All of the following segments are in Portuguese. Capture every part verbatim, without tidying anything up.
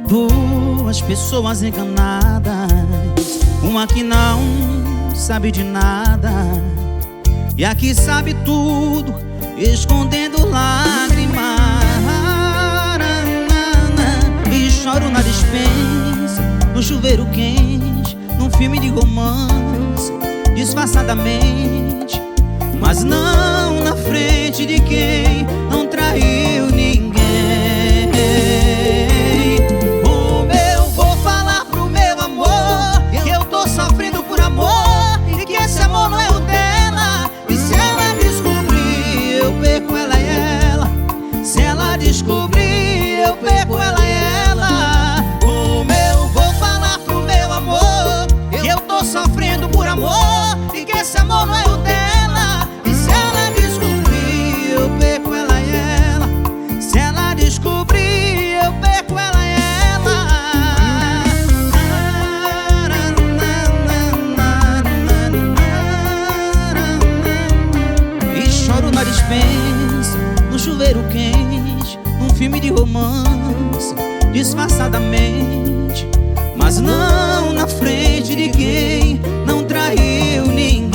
Duas pessoas enganadas, uma que não sabe de nada e a que sabe tudo, escondendo lágrimas. E choro na despensa, no chuveiro quente, num filme de romance, disfarçadamente, mas não na frente de quem não traiu ninguém. Como eu vou falar pro meu amor que eu tô sofrendo por amor e que esse amor não é o dela? E se ela descobrir, eu perco ela e ela. Se ela descobrir, eu perco ela e ela. Como eu vou falar pro meu amor que eu tô sofrendo por amor e que esse amor não é o dela? E se ela descobrir, eu perco ela e ela. Se ela descobrir, eu perco ela e ela. E choro na despensa, no chuveiro quente, num filme de romance, disfarçadamente, mas não na frente de quem não traiu ninguém.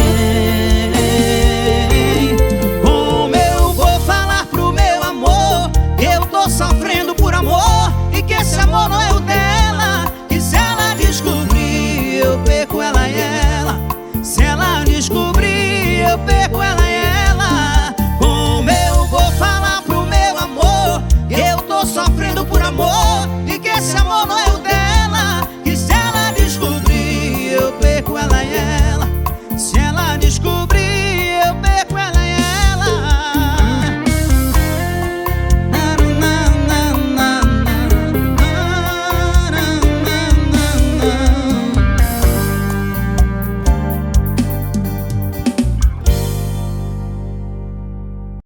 Como eu vou falar pro meu amor que eu tô sofrendo por amor e que esse amor não é o dela? E se ela descobrir, eu perco ela e ela. Se ela descobrir, eu perco ela e ela. Como eu vou falar pro meu amor que eu tô sofrendo por amor e que esse amor não é